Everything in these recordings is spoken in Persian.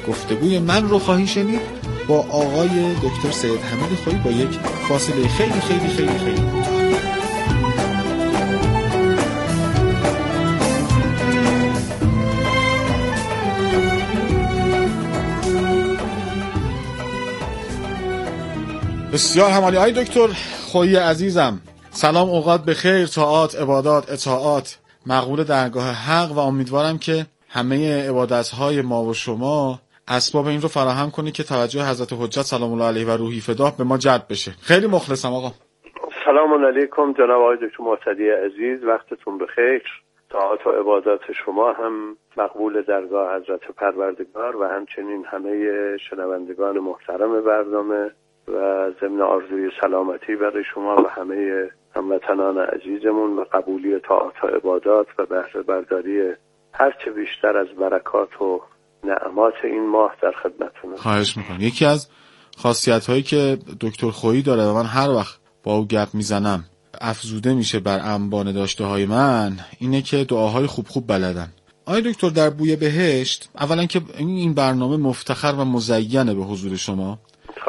گفتگوی من رو خواهی شنید با آقای دکتر سید حمید خویی با یک فاصله خیلی خیلی خیلی خیلی کوتاه. بسیار همالی های دکتر خویی عزیزم، سلام، اوقات بخیر، طاعات، عبادات، اطاعات مقبول درگاه حق و امیدوارم که همه عبادت‌های ما و شما اسباب این رو فراهم کنی که توجه حضرت حجت سلام الله علیه و روحی فداه به ما جلب بشه. خیلی مخلصم آقا. سلام علیکم جناب آقای دکتر مرتضی عزیز، وقتتون بخیر. طاعات و عبادات شما هم مقبول درگاه حضرت پروردگار و همچنین همه شنوندگان محترم برنامه و ضمن آرزوی سلامتی برای شما و همه هموطنان عزیزمون و قبولی طاعات و عبادات و بهره برداری هرچه بیشتر از برکات و نعمات این ماه در خدمتتونم. خواهش میکنم. یکی از خاصیت‌هایی که دکتر خویی داره و من هر وقت با او گپ میزنم افزوده میشه بر انبان داشته‌های من اینه که دعاهای خوب بلدن. آقای دکتر در بوی بهشت، اولا که این برنامه مفتخر و مزینه به حضور شما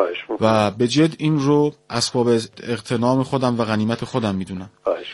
و به جد این رو اسباب اغتنام خودم و غنیمت خودم میدونم.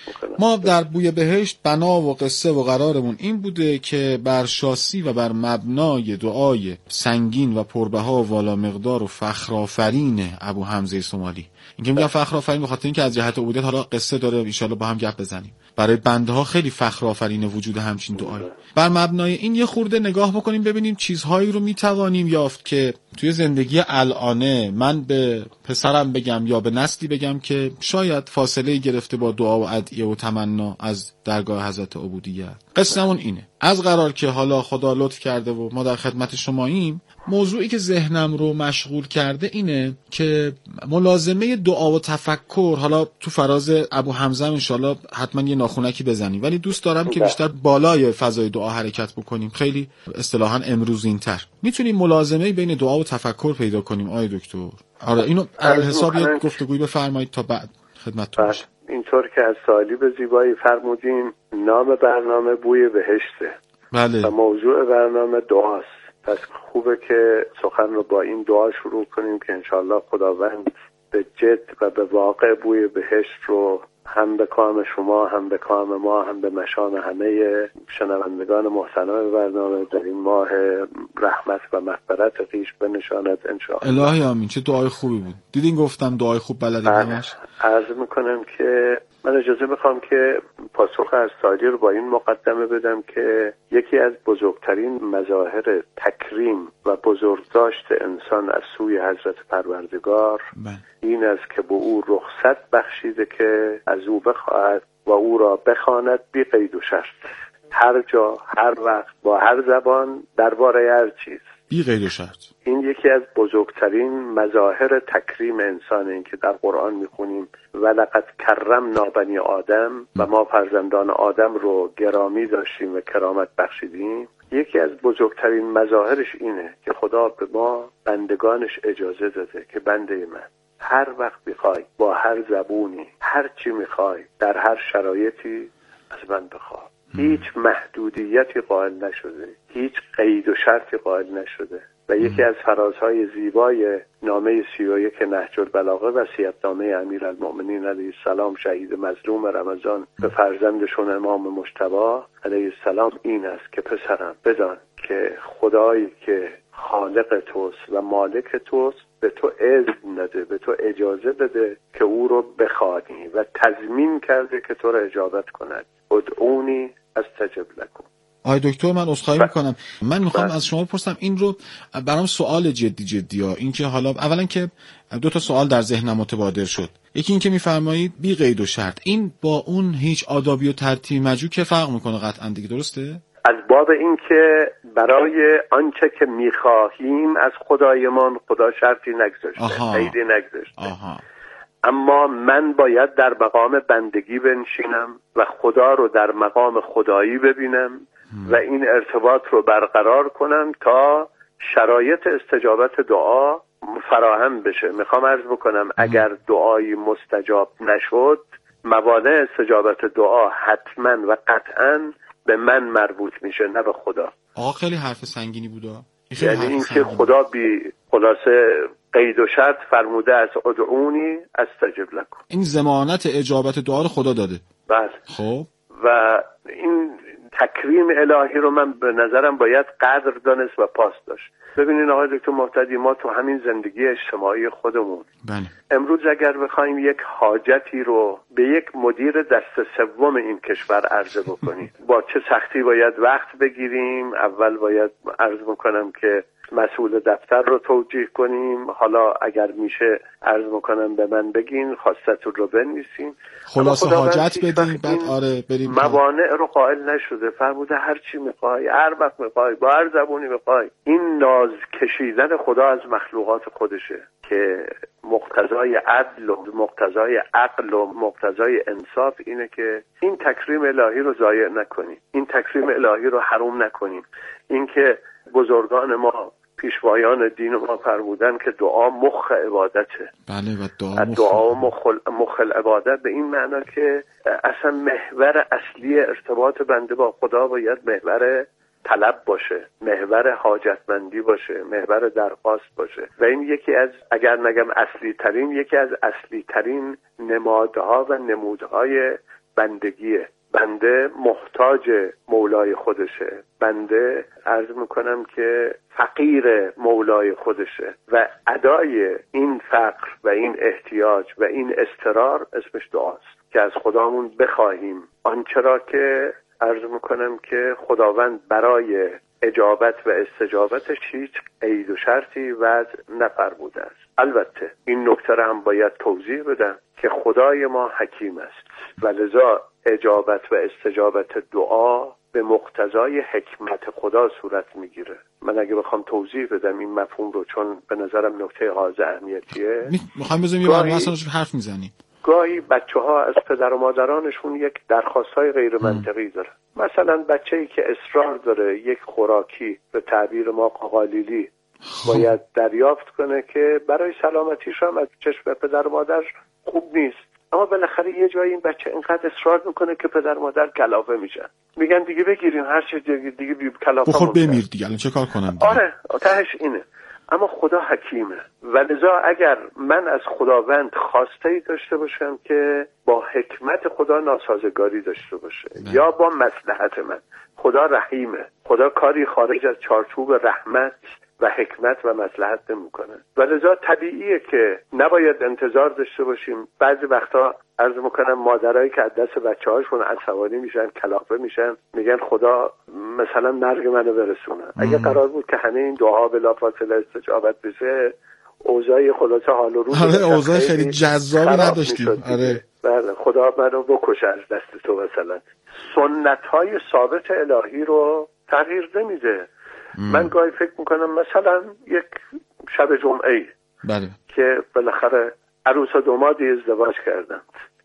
ما در بوی بهشت بنا و قصه و قرارمون این بوده که بر شاسی و بر مبنای دعای سنگین و پربها و والا مقدار و فخرآفرین ابو حمزه سومالی، اینکه میگم فخرآفرین به خاطر اینکه از جهت عبودیت حالا قصه داره، ان شاءالله با هم گپ بزنیم، برای بنده ها خیلی فخرآفرین وجود همچین دعایی. بر مبنای این یه خورده نگاه بکنیم ببینیم چیزهایی رو میتوانیم یافت که توی زندگی الانه من به پسرم بگم یا به نسلی بگم که شاید فاصله گرفته با دعا و ادعیه و تمنا از درگاه حضرت عبودیت. قصه‌مون اینه، از قرار که حالا خدا لطف کرده و ما در خدمت شماییم، موضوعی که ذهنم رو مشغول کرده اینه که ملازمه دعا و تفکر، حالا تو فراز ابو حمزه انشالله حتما یه ناخونکی بزنیم، ولی دوست دارم که بیشتر بالای فضای دعا حرکت بکنیم، خیلی اصطلاحاً امروزین‌تر. میتونیم ملازمه بین دعا و تفکر پیدا کنیم آقای دکتر؟ آره، اینو علی حساب یه گفتگویی بفرمایید تا بعد خدمتتون باشم. اینطور که از سوالی به زیبایی فرمودین، نام برنامه بوی بهشته. بله. و موضوع برنامه دعاست. پس خوبه که سخن رو با این دعا شروع کنیم که انشالله خداوند به جد و به واقع بوی بهشت رو هم به کام شما، هم به کام ما، هم به مشام همه شنوندگان محترم برنامه در این ماه رحمت و مغفرت خویش بنشاند انشاءالله. الهی آمین. چه دعای خوبی بود. دیدین گفتم دعای خوب بلدیم همش. عرض میکنم که من اجازه میخوام که پاسخ از سوالی رو با این مقدمه بدم که یکی از بزرگترین مظاهر تکریم و بزرگداشت انسان از سوی حضرت پروردگار این است که به او رخصت بخشیده که از او بخواهد و او را بخواند بی قید و شرط، هر جا، هر وقت، با هر زبان، درباره هر چیز، بی قید و شرط. این یکی از بزرگترین مظاهر تکریم انسانه، این که در قرآن میخونیم ولقد کرمنا بنی آدم و ما فرزندان آدم رو گرامی داشتیم و کرامت بخشیدیم. یکی از بزرگترین مظاهرش اینه که خدا به ما بندگانش اجازه داده که بنده من هر وقت میخوای، با هر زبونی، هر چی میخوای، در هر شرایطی از من بخواه. هیچ محدودیتی قائل نشده، هیچ قید و شرطی قائل نشده. و یکی از فرازهای زیبای نامه 31 نهج البلاغه وصیت‌نامه امیرالمؤمنین علیه السلام شهید مظلوم رمضان به فرزندشون امام مجتبی علیه السلام این است که پسرم بدان که خدایی که خالق توست و مالک توست به تو اذن داده، به تو اجازه داده که او رو بخوانی و تضمین کرده که تو رو اجابت کند. ادعونی استجب لکم. آقای دکتر من عذرخواهی میکنم، من میخوام از شما بپرسم، این رو برام سوال جدی ها، این که حالا اولا که دو تا سوال در ذهنم متبادر شد. یکی این که میفرمایید بی قید و شرط، این با اون هیچ آدابی و ترتیب مجو که فرق میکنه قطعا دیگه، درسته؟ از باب این که برای آنچه که میخواهیم از خدایمان خدا شرطی نگذاشته، قیدی نگذاشته. اما من باید در مقام بندگی بنشینم و خدا رو در مقام خدایی ببینم و این ارتباط رو برقرار کنم تا شرایط استجابت دعا فراهم بشه. میخوام عرض بکنم اگر دعایی مستجاب نشد، موانع استجابت دعا حتما و قطعا به من مربوط میشه، نه به خدا. خیلی حرف سنگینی بوده. یعنی اینکه خدا بی خلاصه قید و شرط فرموده است ادعونی استجب لکم. این ضمانت اجابت دعا رو خدا داده. بله. خب و این تکریم الهی رو من به نظرم باید قدر دانست و پاس داشت. ببینین آقای دکتر مهتدی، ما تو همین زندگی اجتماعی خودمون امروز اگر بخوایم یک حاجتی رو به یک مدیر دست سوم این کشور عرضه بکنیم با چه سختی باید وقت بگیریم. اول باید عرض بکنم که مسئول دفتر رو توجیه کنیم، حالا اگر میشه عرض میکنم به من بگین خواستتون رو بنویسیم، خلاصه حاجت بدیم، بعد آره بریم. موانع رو قائل نشده، فرموده هر چی میخوای، هر وقت میخوای، با هر زبونی میخوای. این ناز کشیدن خدا از مخلوقات خودشه که مقتضای عدل و مقتضای عقل و مقتضای انصاف اینه که این تکریم الهی رو ضایع نکنیم، این تکریم الهی رو حروم نکنیم. اینکه بزرگان ما پیشوایان دین ما فرمودن که دعا مخ عبادته. بله، و دعا مخ العبادت به این معنا که اصلا محور اصلی ارتباط بنده با خدا باید محور طلب باشه، محور حاجتمندی باشه، محور درخواست باشه. و این یکی از، اگر نگم اصلی ترین، یکی از اصلی ترین نمادها و نمودهای بندگیه. بنده محتاج مولای خودشه، بنده عرض میکنم که فقیر مولای خودشه و ادای این فقر و این احتیاج و این اضطرار اسمش دعاست که از خدامون بخواهیم آنچه را که عرض میکنم که خداوند برای اجابت و استجابتش هیچ قید و شرطی وضع نفرموده است. البته این نکته را هم باید توضیح بدم که خدای ما حکیم است و لذا اجابت و استجابت دعا به مقتضای حکمت خدا صورت میگیره. من اگه بخوام توضیح بدم این مفهوم رو، چون به نظرم نکته حائز اهمیتیه، میخوام بزنیم یه برنامه اصلا حرف میزنیم. گاهی بچه‌ها از پدر و مادرانشون یک درخواست‌های غیر منطقی دارن. مثلا بچه‌ای که اصرار داره یک خوراکی به تعبیر ما قالیلی باید دریافت کنه که برای سلامتیش هم از چشم پدر و مادر خوب نیست، اما بالاخره یه جایی این بچه اینقدر اصرار میکنه که پدر و مادر کلافه میشن، میگن دیگه بگیرین هر چه دیگه کلافه بخور بمیر دیگه، الان چه کار کنم دیگه. آره تهش اینه. اما خدا حکیمه و لذا اگر من از خداوند خواسته‌ای داشته باشم که با حکمت خدا ناسازگاری داشته باشه یا با مصلحت من، خدا رحیمه، خدا کاری خارج از چارچوب رحمت و حکمت و مصلحت نمی‌کنه و لذا طبیعیه که نباید انتظار داشته باشیم. بعضی وقتا عرض میکنم مادرایی که از دست بچه‌هاشون عصبانی میشن، کلافه میشن، میگن خدا مثلا مرگ منو برسونه. اگه قرار بود که همه این دعاها بلافاصله استجابت بشه، اوضاع خلاصه حال و روز اوضاع خیلی جذابی نداشتیم. آره بله، خدا منو بکشه از دست تو. مثلا سنت‌های ثابت الهی رو تغییر نمیده. من گاهی فکر میکنم مثلا یک شب جمعه بله که بالاخره عروس و دامادی ازدواج کردن،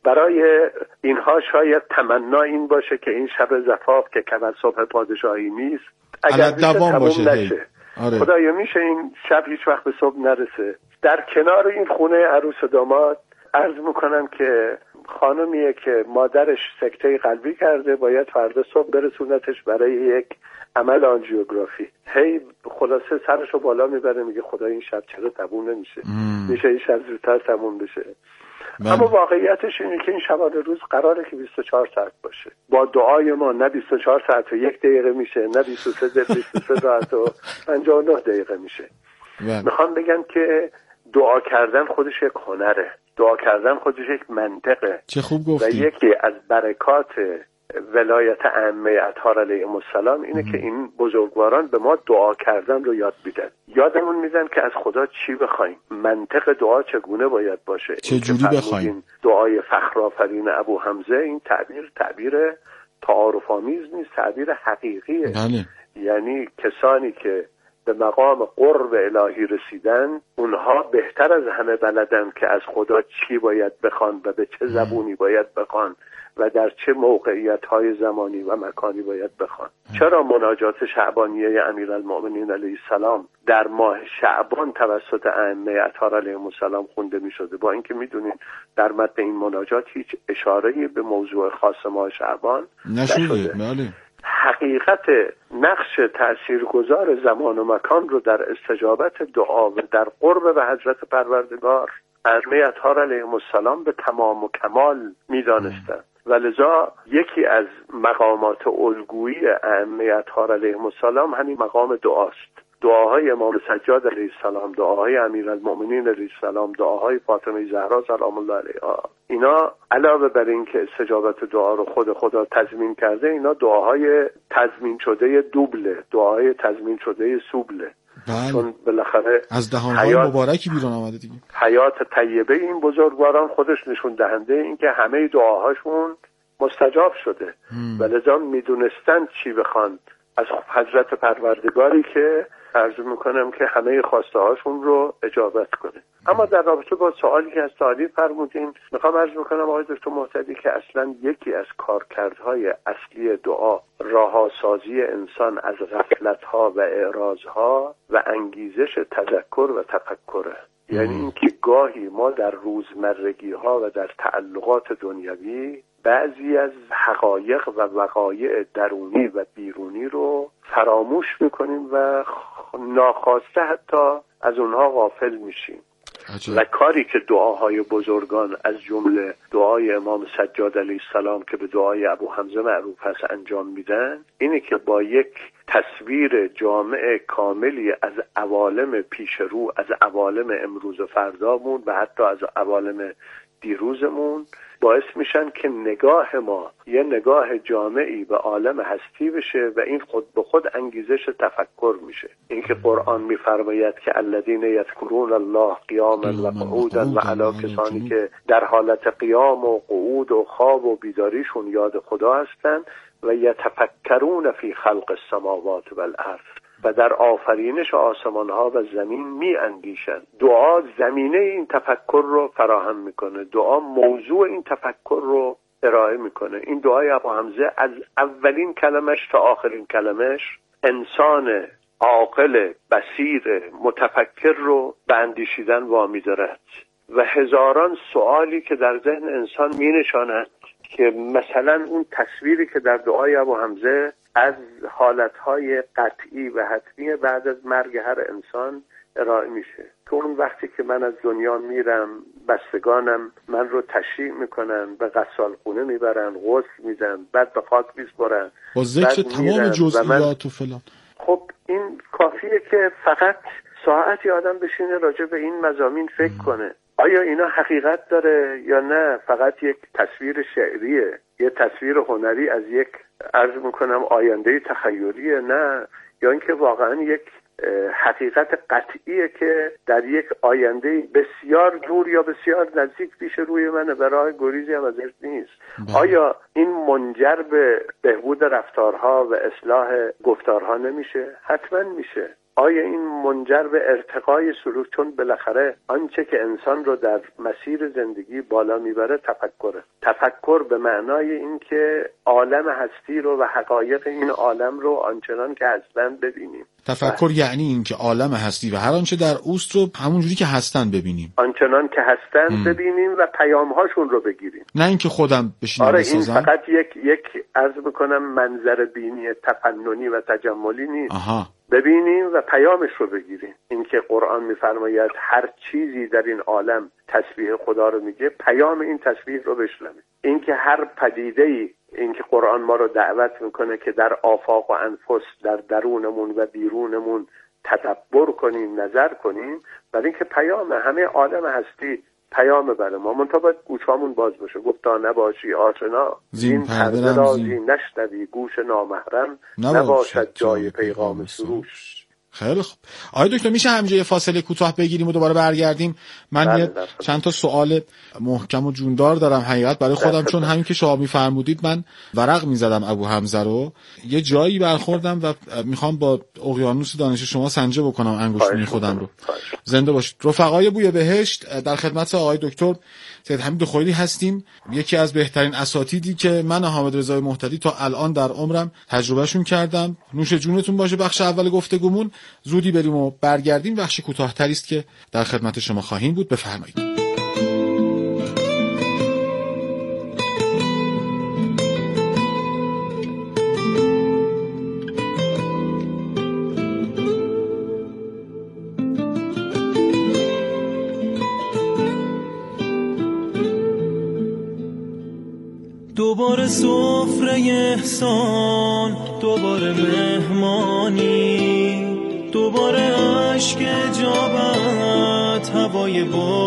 برای اینها شاید تمنا این باشه که این شب زفاف که کمر صبح پادشاهی نیست اگر دوام باشه نشه. آره. خدایا میشه این شب هیچ وقت به صبح نرسه. در کنار این خونه عروس و داماد عرض میکنم که خانمیه که مادرش سکته قلبی کرده، باید فردا صبح برسونتش برای یک عمل آنژیوگرافی. هی خلاصه سرشو بالا میبره میگه خدا این شب چرا تموم نمیشه، میشه این شب زودتر تموم بشه. اما واقعیتش اینه که این شبانه روز قراره که 24 ساعت باشه. با دعای ما نه 24 ساعت و 1 دقیقه میشه، نه 23 ساعت و 59 دقیقه میشه. میخوام بگم که دعا کردن خودش یک هنره، دعا کردن خودش یک منطقه. چه خوب گفتی. و یکی از برکات ولایت ائمه اطهار علیهم السلام اینه که این بزرگواران به ما دعا کردن رو یاد میدن، یادمون میدن که از خدا چی بخوایم، منطق دعا چگونه باید باشه، چه جوری بخوایم. دعای فخرآفرین ابو حمزه این تعبیر تعارف آمیز نیست، تعبیر حقیقیه. بله. یعنی کسانی که به مقام قرب الهی رسیدن اونها بهتر از همه بلدن که از خدا چی باید بخوان و به چه زبونی باید بخوان و در چه موقعیت‌های زمانی و مکانی باید بخوان. چرا مناجات شعبانیه امیرالمؤمنین علیه السلام در ماه شعبان توسط ائمه اطهار علیهم السلام خونده می‌شده، با اینکه می‌دونین در متن این مناجات هیچ اشاره‌ای به موضوع خاص ماه شعبان نشده؟ بله. حقیقت نقش تاثیرگذار زمان و مکان رو در استجابت دعا و در قرب به حضرت پروردگار ائمه اطهار علیهم السلام به تمام و کمال می‌دانستند و لذا یکی از مقامات الگویی ائمه اطهار علیهم السلام همین مقام دعاست. دعاهای امام سجاد علیه السلام، دعاهای امیرالمؤمنین علیه السلام، دعاهای فاطمه زهرا سلام الله علیها، اینا علاوه بر این که استجابت دعا رو خود خدا تضمین کرده، اینا دعاهای تضمین شده دوبله، دعاهای تضمین شده سوبله. بله. چون بالاخره از دهانهای مبارکی بیرون آمده دیگه. حیات طیبه این بزرگواران خودش نشون دهنده این که همه دعاهاشون مستجاب شده و لذا میدونستن چی بخوان از حضرت پروردگاری که عرض میکنم که همه خواسته هاشون رو اجابت کنه. اما در رابطه با سوالی که از تعالی فرمودین، میخوام عرض میکنم آقای دکتر محتدی که اصلا یکی از کارکردهای اصلی دعا راهاسازی انسان از غفلت‌ها و اعراض‌ها و انگیزش تذکر و تفکره. یعنی اینکه گاهی ما در روزمرگی‌ها و در تعلقات دنیوی بعضی از حقایق و وقایع درونی و بیرونی رو فراموش میکنیم و ناخواسته حتی از اونها غافل میشیم. و کاری که دعاهای بزرگان از جمله دعای امام سجاد علیه السلام که به دعای ابو حمزه معروف هست انجام میدن، اینه که با یک تصویر جامع کاملی از عوالم پیش رو، از عوالم امروز و فردامون و حتی از عوالم دیروزمون باعث میشن که نگاه ما یه نگاه جامعی به عالم هستی بشه و این خود به خود انگیزش تفکر میشه. این که قرآن میفرماید که الذین یذکرون الله قیاما و قعودا و علی کسانی که در حالت قیام و قعود و خواب و بیداریشون یاد خدا هستند و یتفکرون فی خلق السماوات والارض و در آفرینش آسمان‌ها و زمین می اندیشند. دعا زمینه این تفکر رو فراهم میکنه، دعا موضوع این تفکر رو ارائه میکنه. این دعای ابو حمزه از اولین کلمش تا آخرین کلمش انسان عاقل بصیر متفکر رو به اندیشیدن وامی دارد و هزاران سوالی که در ذهن انسان می نشاند که مثلا اون تصویری که در دعای ابو حمزه از حالتهای قطعی و حتمی بعد از مرگ هر انسان ارائه میشه که اون وقتی که من از دنیا میرم بستگانم من رو تشییع میکنن، به غسالخونه میبرن، غسل میدن، بعد به خاک میسپرن با ذکر تمام جزئیات و فلان. خب این کافیه که فقط ساعتی آدم بشینه راجع به این مضامین فکر کنه. آیا اینا حقیقت داره یا نه فقط یک تصویر شعریه، یه تصویر هنری از یک عرض میکنم آینده تخیلیه، نه یا اینکه واقعا یک حقیقت قطعیه که در یک آینده بسیار دور یا بسیار نزدیک پیش روی منه و راه گریزی هم ازش نیست. آیا این منجر به بهبود رفتارها و اصلاح گفتارها نمیشه؟ حتما میشه. آیا این منجر به ارتقای سلوک؟ چون بالاخره آنچه که انسان رو در مسیر زندگی بالا میبره تفکره. تفکر به معنای این که عالم هستی رو و حقایق این عالم رو آنچنان که هستن ببینیم. تفکر یعنی این که عالم هستی و هر آنچه در اوست رو همونجوری که هستن ببینیم، آنچنان که هستن ببینیم و پیام‌هاشون رو بگیریم، نه اینکه خودم بشینم بسازم. این فقط یک عرض بکنم منظر بینی تفننی و تجملی نیست. ببینیم و پیامش رو بگیریم. این که قرآن میفرماید هر چیزی در این عالم تسبیح خدا رو میگه، پیام این تسبیح رو بشنویم. این که هر پدیده‌ای، این که قرآن ما رو دعوت میکنه که در آفاق و انفس، در درونمون و بیرونمون تدبر کنیم، نظر کنیم، برای اینکه پیام همه عالم هستی پیام بله ما منتها باید گوشامون باز باشه. گفتا نباشی آشنا زین پرده رازی نشنوی، گوش نامحرم نباشد جای پیغام سروش. خیلی خوب. آقای دکتر میشه همینجا یه فاصله کوتاه بگیریم و دوباره برگردیم؟ من یه چند تا سوال محکم و جوندار دارم حقیقت برای خودم، چون همین که شما میفرمودید من ورق میزدم ابو حمزه رو، یه جایی برخوردم و میخوام با اقیانوس دانش شما سنجه بکنم انگشتونی خودم رو. زنده باشید. رفقای بوی بهشت، در خدمت آقای دکتر سید حمید خویلی هستیم، یکی از بهترین اساتیدی که من حامد رضای محتدی تا الان در عمرم تجربهشون کردم. نوش جونتون باشه. بخش اول گفتگومون زودی بریم و برگردیم. بخش کوتاه‌تری است که در خدمت شما خواهیم بود. بفرمایید. دوباره سفره احسان، دوباره مهمانی، دوباره عشق اجابت، هوای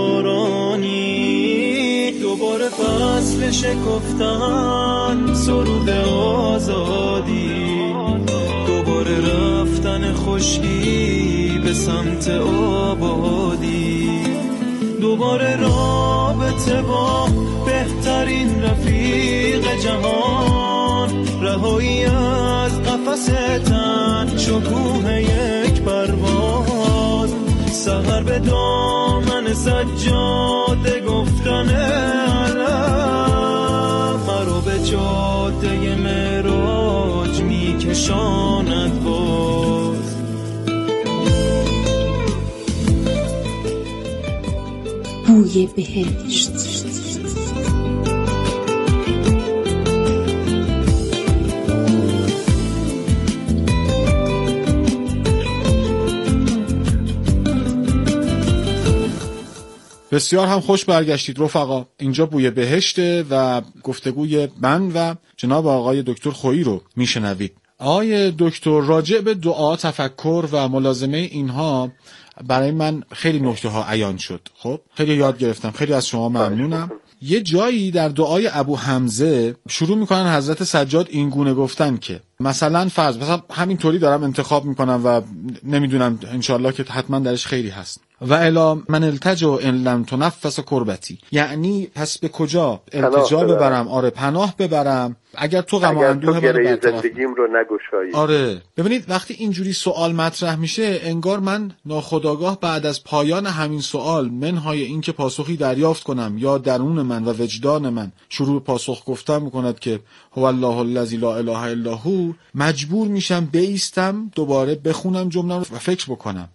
بارانی، دوباره فصل شکفتن، سرود آزادی، دوباره رفتن خشکی به سمت آبادی، دوباره رابطه با بهترین رفیق جهان، رهایی از قفس تن، شکوه یک پرواز، سحر به دامن سجاده گفتن علم، مرا به جاده معراج میکشاند باز. بوی بهشت. بسیار هم خوش برگشتید رفقا. اینجا بوی بهشته و گفتگوی من و جناب آقای دکتر خویی رو میشنوید. آقای دکتر، راجع به دعا، تفکر و ملازمه اینها برای من خیلی نکته ها عیان شد. خب خیلی یاد گرفتم، خیلی از شما ممنونم. یه جایی در دعای ابو حمزه شروع میکنن حضرت سجاد این گونه گفتن که مثلا همینطوری دارم انتخاب میکنم و نمیدونم انشالله که حتما درش خیری هست. و الا من التجا ان لم تنفس کربتی، یعنی پس به کجا التجا ببرم؟ آره پناه ببرم اگر تو غم و اندوه من زندگیم رو نگشایی. آره ببینید وقتی اینجوری سوال مطرح میشه انگار من ناخودآگاه بعد از پایان همین سوال منهای این که پاسخی دریافت کنم یا درون من و وجدان من شروع پاسخ گفتن میکند که هو الله الذی لا اله الا هو، مجبور میشم بایستم دوباره بخونم جمله رو و فکر بکنم.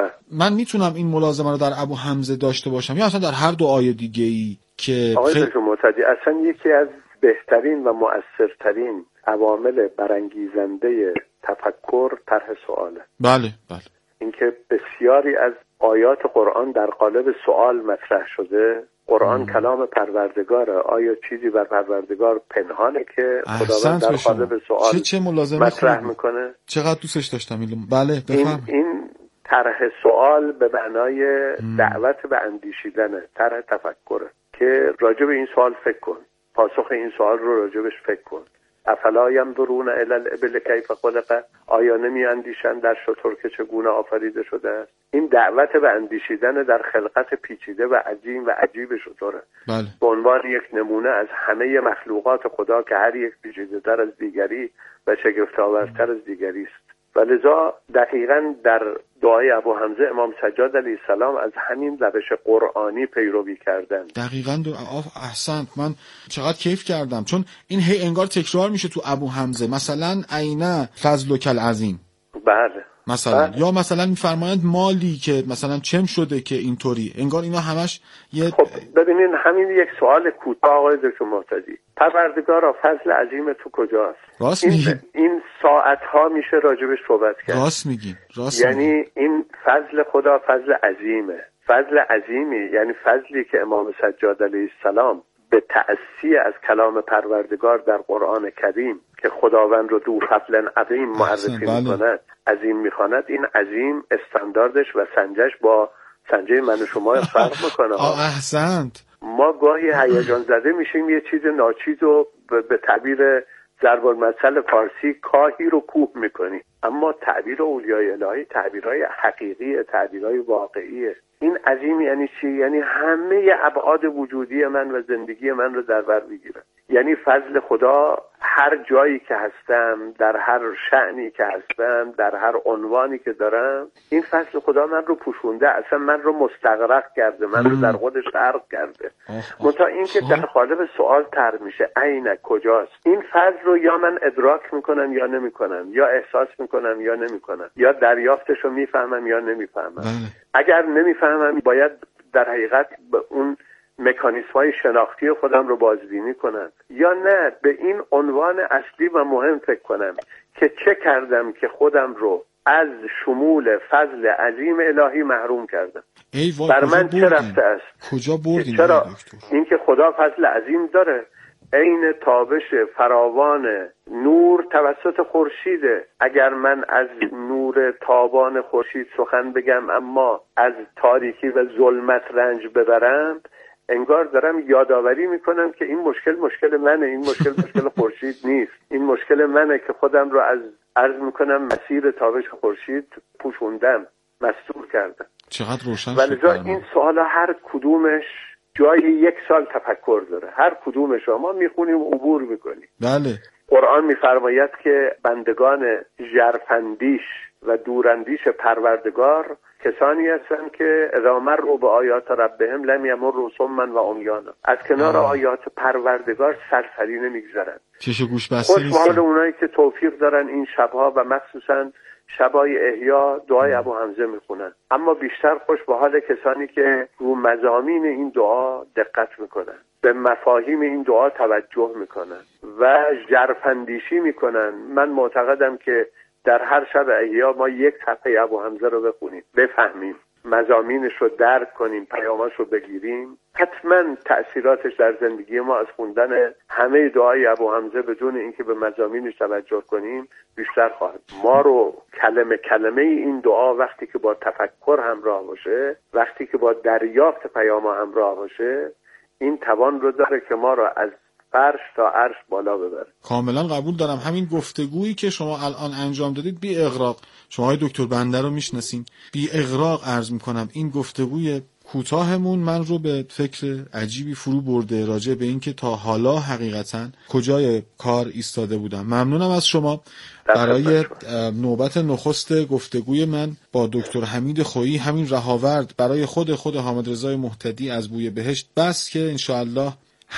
من میتونم این ملازمه رو در ابو حمزه داشته باشم یا اصلا در هر دعای دیگه‌ای که آقای دکتر معتدی اصلا یکی از بهترین و مؤثرترین عوامل برانگیزنده تفکر طرح سواله. بله بله. اینکه بسیاری از آیات قرآن در قالب سوال مطرح شده. قرآن کلام پروردگاره. آیا چیزی بر پروردگار پنهانه که خداوند در قالب سوال چه مطرح میکنه؟ چقدر دوستش داشتم. بله بفهم. این طرح سوال به معنای دعوت به اندیشیدنه، طرح تفکره که راجع به این سوال فکر کن، پاسخ این سوال رو راجبش فکر کن. افلا ینظرون الی الابل کیف خلقت، آیا نمی اندیشن در شتر که چگونه آفریده شده است؟ این دعوت به اندیشیدن در خلقت پیچیده و عظیم و عجیب شتره. بله. به عنوان یک نمونه از همه مخلوقات خدا که هر یک پیچیده‌تر از دیگری و شگفت‌آورتر از دیگری است. و لذا دقیقاً در دعای ابو حمزه امام سجاد علیه السلام از همین روش قرآنی پیروی کردن. دقیقاً احسنت. من چقدر کیف کردم چون این هی انگار تکرار میشه تو ابو حمزه. مثلا عین فضلک العظیم. بله. مثلا یا مثلا میفرمایند مالی که مثلا چم شده که اینطوری، انگار اینا همش یه خب ببینین همین یک سوال کوتاه آقای دکتر معتدی، پروردگارا فضل عظیم تو کجاست؟ راست میگی. این ساعت ها میشه راجبش صحبت کرد. راست میگی. یعنی این فضل خدا فضل عظیمه، فضل عظیمی، یعنی فضلی که امام سجاد علیه السلام به تأسی از کلام پروردگار در قرآن کریم که خداوند رو دو فضل عظیم معرفی میکند، عظیم میخواند. این عظیم استانداردش و سنجش با سنجه من و شما فرق میکنه. احسنت. ما گاهی هیجان زده میشیم یه چیز ناچیز رو به تعبیر ضرب المثل فارسی کاهی رو کوه میکنیم، اما تعبیر اولیای الهی تعبیرهای حقیقی، تعبیرهای واقعیه. این عظیم یعنی چی؟ یعنی همه ابعاد وجودی من و زندگی من رو در بر میگیره. یعنی فضل خدا هر جایی که هستم، در هر شأنی که هستم، در هر عنوانی که دارم، این فضل خدا من رو پوشونده، اصلا من رو مستغرق کرده، من رو در خودش غرق کرده. منتها این که در قالب سوال طرح میشه، عین کجاست؟ این فضل رو یا من ادراک میکنم یا نمیکنم، یا احساس میکنم یا نمیکنم، یا دریافتش رو میفهمم یا نمیفهمم. اگر نمیفهمم باید در حقیقت به اون مکانیزم‌های شناختی خودم رو بازبینی کنم، یا نه به این عنوان اصلی و مهم فکر کنم که چه کردم که خودم رو از شمول فضل عظیم الهی محروم کردم. بر من چه رفته است؟ کجا بردیم؟ چرا این که خدا فضل عظیم داره، عین تابش فراوان نور توسط خورشیده. اگر من از نور تابان خورشید سخن بگم اما از تاریکی و ظلمت رنج ببرم، انگار دارم یادآوری میکنم که این مشکل منه، این مشکل خورشید نیست، این مشکل منه که خودم رو از عرض میکنم مسیر تابش خورشید پوشوندم، مستور کردم. چقدر روشن شد. ولذا این سوالا هر کدومش جای 1 سال تفکر داره، هر کدومش ما میخونیم و عبور میکنیم. بله. قرآن میفرماید که بندگان ژرفاندیش و دوراندیش پروردگار کسانی هستند که اذا مروا بآیات ربهم لم یمروا صما و عمیانا، از کنار آیات پروردگار سرسری نمیگذرن. چش گوش بسته نیستن. خوش به حال اونایی که توفیق دارن این شبها و مخصوصا شبای احیا دعای ابو حمزه میخونن، اما بیشتر خوش به حال کسانی که رو مضامین این دعا دقت میکنن، به مفاهیم این دعا توجه میکنن و ژرفاندیشی میکنن. من معتقدم که در هر شب احیا ما 1 صفحه ابو حمزه رو بخونیم، بفهمیم، مضامینش رو درک کنیم، پیاماش رو بگیریم، حتما تأثیراتش در زندگی ما از خوندن همه دعای ابو حمزه بدون اینکه به مضامینش توجه کنیم بیشتر خواهد. ما رو کلمه این دعا وقتی که با تفکر همراه باشه، وقتی که با دریافت پیام همراه باشه، این توان رو داره که ما رو از فرش تا عرش بالا ببره. کاملا قبول دارم. همین گفتگویی که شما الان انجام دادید بی اغراق، شما های دکتر بنده رو میشناسین، بی اغراق عرض میکنم این گفتگوی کوتاهمون من رو به فکر عجیبی فرو برده راجع به این که تا حالا حقیقتا کجای کار ایستاده بودم. ممنونم از شما. برای نوبت نخست گفتگوی من با دکتر حمید خویی همین رهاورد برای خود حامد رضای مهتدی از بوی بهشت بس که انشاءالله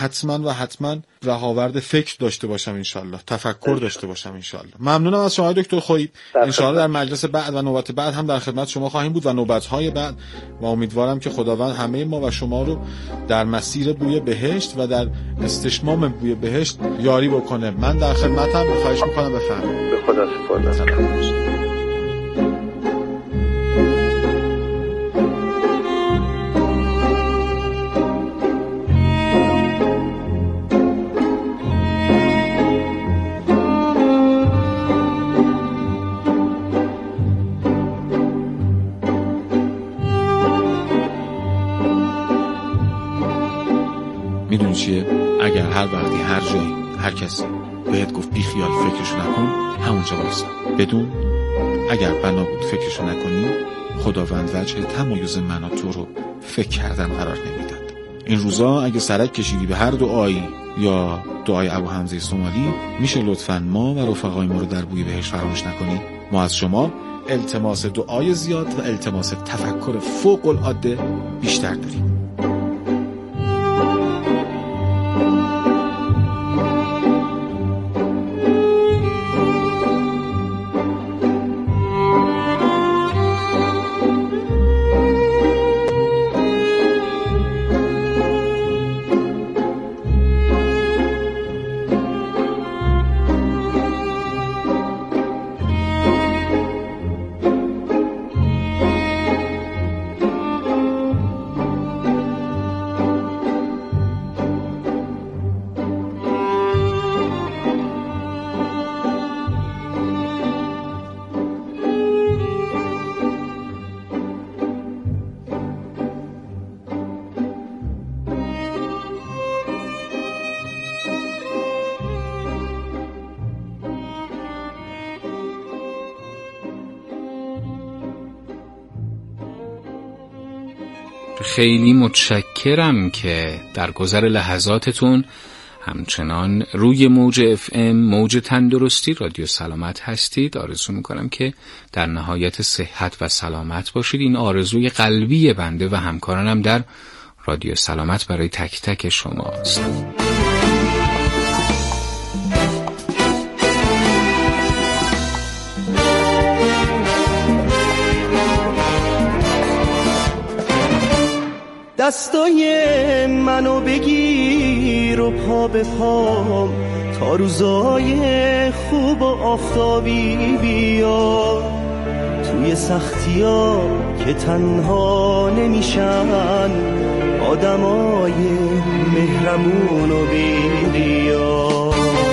حتما رهاورد فکر داشته باشم، انشاءالله تفکر داشته باشم انشاءالله. ممنونم از شما دکتر خویی. انشاءالله در مجلس بعد و نوبت بعد هم در خدمت شما خواهیم بود و نوبت‌های بعد، و امیدوارم که خداوند همه ما و شما رو در مسیر بوی بهشت و در استشمام بوی بهشت یاری بکنه. من در خدمتم، خواهش می‌کنم بفرمایید. به خدا سپردم. میدونی چیه؟ اگر هر وقتی هر جایی هر کسی بهت گفت بی خیال فکرشو نکن، همونجا وایسا. بدون اگر بنا بود فکرشو نکنی، خداوند وجه تمایز من و تو رو فکر کردن قرار نمیداد. این روزا اگه سرک کشیدی به هر دعایی یا دعای ابو حمزه سومالی، میشه لطفاً ما و رفقای ما رو در بوی بهشت فراموش نکنی. ما از شما التماس دعای زیاد و التماس تفکر فوق العاده بیشتر داریم. خیلی متشکرم که در گذر لحظاتتون همچنان روی موج FM، موج تندرستی رادیو سلامت هستید. آرزو میکنم که در نهایت صحت و سلامت باشید. این آرزوی قلبی بنده و همکارانم در رادیو سلامت برای تک تک شما است. دستای منو بگیر و پا به پام تا روزای خوب و آفتابی بیاد، توی سختی‌ها که تنها نمیشن آدمای مهرمون و بی‌ریا.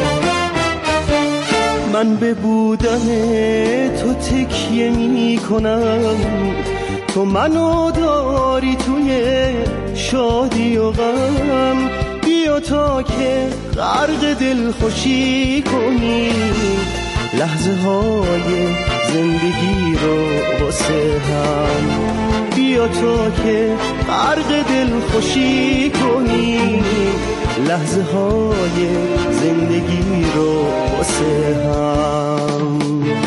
من به بودن تو تکیه میکنم، تو منو داری توی شادی و غم. بیا تا که غرق دل خوشی کنیم، لحظه های زندگی رو واسه هم. بیا تا که غرق دل خوشی کنیم، لحظه های زندگی رو واسه هم.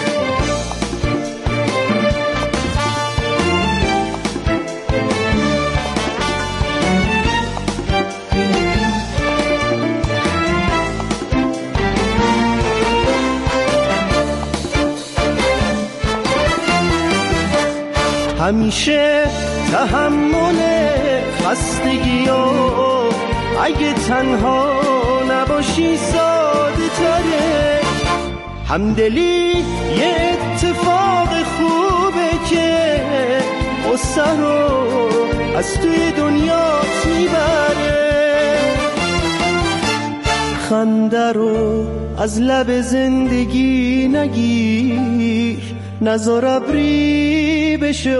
همیشه تحمل خستگی ها، اگه تنها نباشی ساده تره. همدلی یه اتفاق خوبه که غصه رو از توی دنیات میبره. خنده رو از لب زندگی نگیر، نذار ابری بشه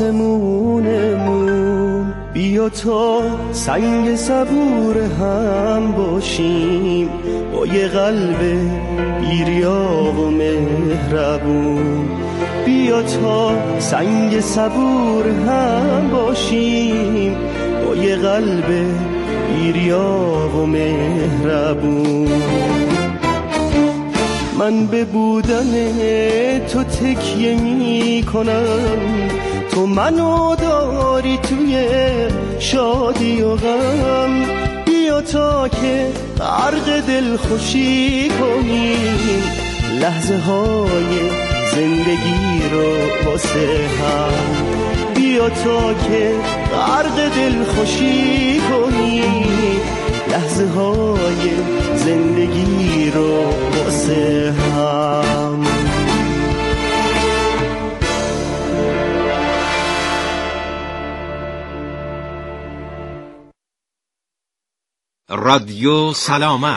آسمونمون. بیا تا سنگ صبور هم باشیم، با یه قلب بی‌ریا و مهربون. بیا تا سنگ صبور هم باشیم، با یه قلب بی‌ریا و مهربون. من به بودن تو تکیه می کنم، تو منو داری توی شادی و غم. بیا تا که غرق دل خوشی کنیم، لحظه های زندگی رو واسه هم. بیا تا که غرق دل خوشی کنیم، لحظه های زندگی رو واسه هم. رادیو سلامت.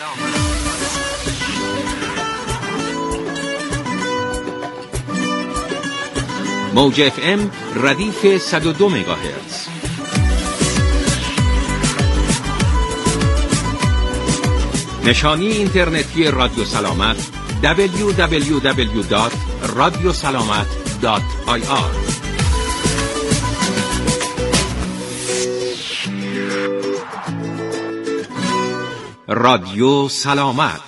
موج اف ام ردیف 102 مگاهرتز. نشانی اینترنتی رادیو سلامت www.radiosalamat.ir. رادیو سلامت.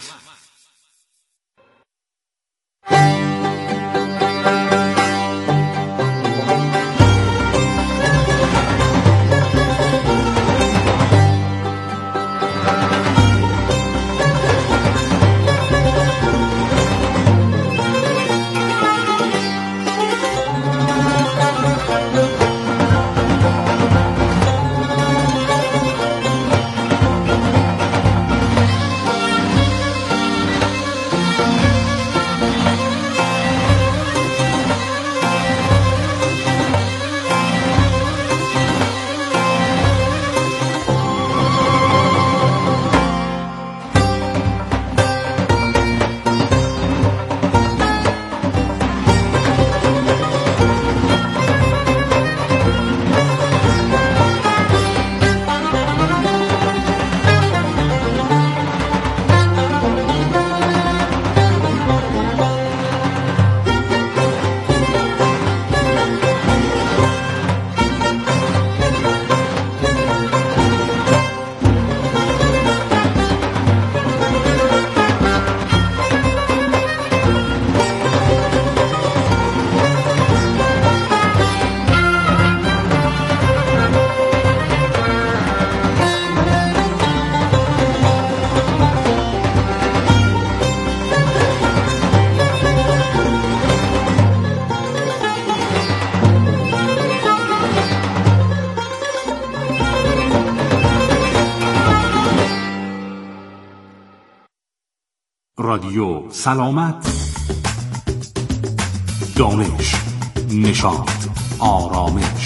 رادیو سلامت. دانش، نشاط، آرامش.